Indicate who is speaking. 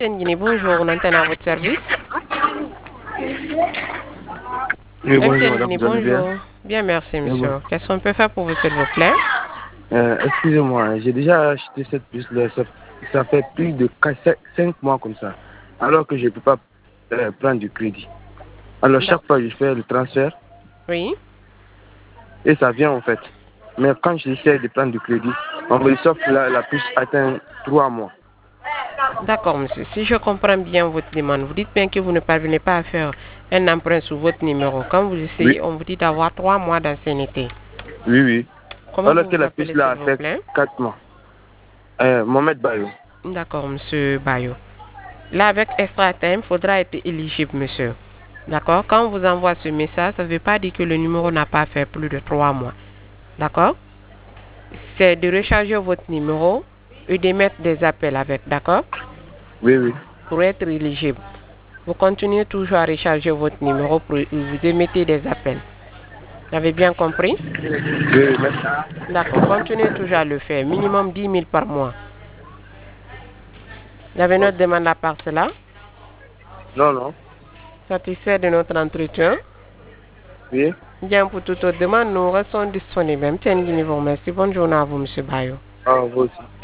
Speaker 1: Guinée, bonjour, on entend à votre service.
Speaker 2: Oui, bonjour
Speaker 1: MTN
Speaker 2: madame,
Speaker 1: Guinée,
Speaker 2: vous allez bien?
Speaker 1: bonjour. Bien, merci,
Speaker 2: Oui, bon.
Speaker 1: monsieur. Qu'est-ce qu'on peut faire pour vous, s'il vous plaît?
Speaker 2: Excusez-moi, hein, j'ai déjà acheté cette puce-là, ça fait plus de 5 mois comme ça, alors que je ne peux pas prendre du crédit. Alors
Speaker 1: D'ac-
Speaker 2: chaque fois, je fais le transfert
Speaker 1: Oui,
Speaker 2: et ça vient en fait. Mais quand j'essaie de prendre du crédit, on me dit sauf que la puce atteint 3 mois.
Speaker 1: d'accord, monsieur. Si je comprends bien votre demande, vous dites bien que vous ne parvenez pas à faire un emprunt sous votre numéro. Quand vous
Speaker 2: Oui,
Speaker 1: essayez, on vous dit d'avoir 3 mois d'ancienneté.
Speaker 2: oui, oui.
Speaker 1: Comment
Speaker 2: Alors
Speaker 1: vous
Speaker 2: que
Speaker 1: vous
Speaker 2: la
Speaker 1: appelez,
Speaker 2: puce-là
Speaker 1: s'il
Speaker 2: a
Speaker 1: vous
Speaker 2: fait
Speaker 1: plaît?
Speaker 2: 4 mois. Mohamed Bayo.
Speaker 1: D'accord, monsieur Bayo. Là, avec Extra Time, il faudra être éligible, monsieur. D'accord? Quand on vous envoie ce message, ça ne veut pas dire que le numéro n'a pas fait plus de 3 mois. D'accord? C'est de recharger votre numéro et d'émettre des appels avec, d'accord?
Speaker 2: Oui, oui.
Speaker 1: Pour être éligible. Vous continuez toujours à recharger votre numéro pour vous émettez des appels. Vous avez bien compris?
Speaker 2: Oui, oui, merci.
Speaker 1: D'accord. Continuez toujours à le faire. Minimum 10 000 par mois. Vous avez une autre demande à part cela?
Speaker 2: Non, non.
Speaker 1: Satisfait de notre entretien?
Speaker 2: Oui.
Speaker 1: Bien, pour toute autre demande, nous restons disponibles. Tiens, vous remercie. Bonne journée à vous, monsieur Bayo.
Speaker 2: Ah, vous aussi.